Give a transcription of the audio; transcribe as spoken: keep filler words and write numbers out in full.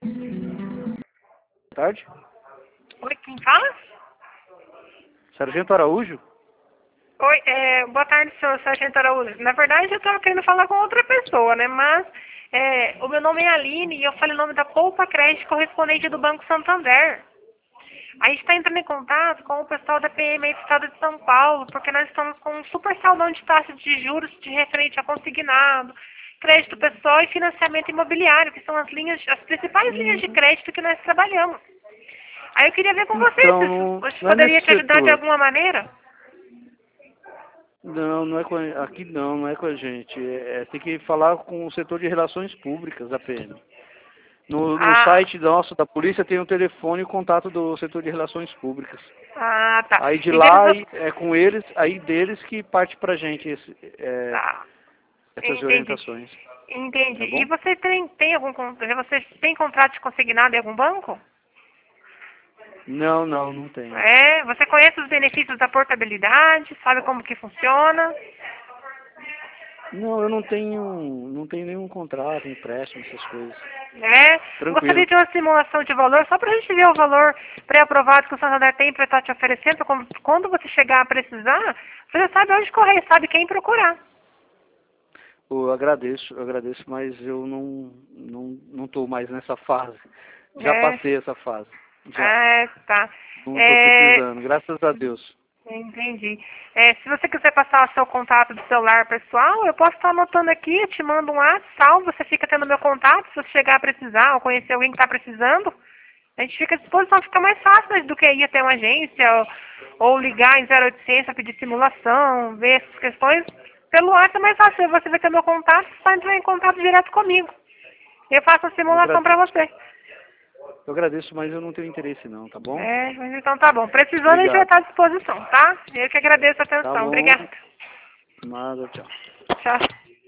Boa tarde. Oi, quem fala? Sargento Araújo? Oi, é, boa tarde, senhor Sargento Araújo. Na verdade, eu estava querendo falar com outra pessoa, né? Mas é, o meu nome é Aline e eu falei o nome da Poupa Crédito correspondente do Banco Santander. A gente está entrando em contato com o pessoal da P M aí do Estado de São Paulo, porque nós estamos com um super saldão de taxa de juros de referente a consignado, crédito pessoal e financiamento imobiliário, que são as linhas, as principais linhas de crédito que nós trabalhamos. Aí eu queria ver com você Então, se, se não é poderia nesse te ajudar de setor. alguma maneira. Não, não é com a, aqui não, não é com a gente. É, é, tem que falar com o setor de relações públicas da P M. No, no Ah, site nosso da polícia tem o telefone e o contato do setor de relações públicas. ah, tá. Aí de Então, lá você- é com eles, aí deles que parte pra gente esse, é, tá. essas Entendi. orientações. Entendi. Tá E bom? você tem, tem algum con- você tem contrato de consignado em algum banco? Não, não, não tenho. É, você conhece os benefícios da portabilidade, sabe como que funciona? Não, eu não tenho, não tenho nenhum contrato, empréstimo, essas coisas. É, gostaria Tranquilo. de uma simulação de valor, só para a gente ver o valor pré-aprovado que o Santander tem para estar te oferecendo, como- quando você chegar a precisar, você já sabe onde correr, sabe quem procurar. Eu agradeço, eu agradeço, mas eu não, não, não estou mais nessa fase. Já É, passei essa fase. Já. é, tá. Não estou É, precisando, graças a Deus. entendi. É, se você quiser passar o seu contato do celular pessoal, eu posso estar anotando aqui, eu te mando um WhatsApp, salvo, você fica tendo meu contato, se você chegar a precisar ou conhecer alguém que está precisando, a gente fica à disposição, fica mais fácil, né, do que ir até uma agência ou, ou ligar em zero oitocentos para pedir simulação, ver essas questões. Pelo WhatsApp é mais fácil, você vai ter meu contato, você vai entrar em contato direto comigo. Eu faço a Eu simulação para agradeço. você. Eu agradeço, mas eu não tenho interesse não, tá bom? É, mas então tá bom. Precisando, a gente vai Obrigado. estar à disposição, tá? Eu que agradeço a Tá atenção. bom. Obrigada. Nada, tchau. Tchau.